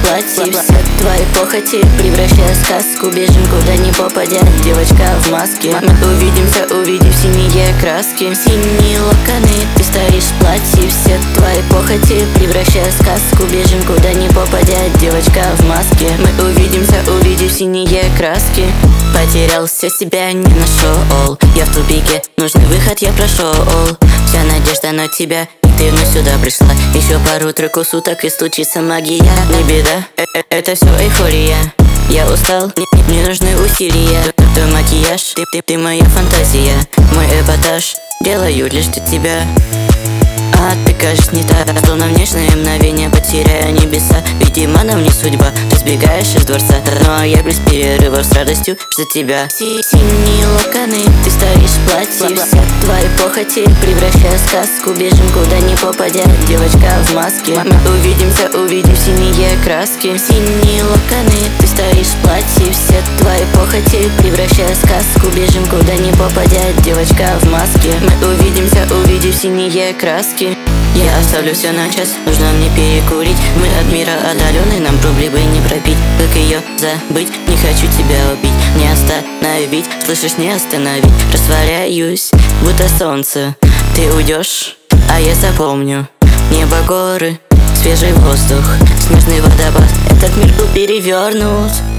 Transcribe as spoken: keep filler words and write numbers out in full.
платье. Все твои похоти превращая в сказку. Бежим куда ни попадя, девочка в маске. Мы увидимся, увидев синие краски. Синие локоны, ты стоишь в платье. Все твои похоти превращая в сказку. Бежим куда ни попадя, девочка в маске. Мы увидимся, увидев синие краски. Потерялся, себя не нашел. Я в тупике, нужный выход я прошел. Вся надежда на тебя, и ты вновь сюда пришла. Еще пару-тройку суток и случится магия. Не беда, э -э это все эйфория. Я устал, мне, мне нужны усилия. Твой макияж, ты, ты, ты моя фантазия. Мой эпатаж, делаю лишь для тебя. А ты кажешь не так, словно внешнее мгновение, потеряя небеса. Видимо, нам не судьба, ты сбегаешь из дворца. Но я без перерывов с радостью жду тебя. Синие локоны, ты стоишь в платье. Все твои похоти превращая в сказку. Бежим куда ни попадя, девочка в маске. Мы увидимся, увидев синие краски. Синие локоны, ты стоишь в платье. Все твои похоти превращая в сказку. Бежим куда ни попадя, девочка в маске. Мы увидимся, увидев синие краски. Я оставлю все на час, нужно мне перекурить. Мы от мира отдалены, нам проблемы не пропить. Как ее забыть, не хочу тебя убить. Не остановить, слышишь, не остановить. Растворяюсь, будто солнце. Ты уйдешь, а я запомню. Небо, горы, свежий воздух, снежный водопад. Этот мир был перевернут.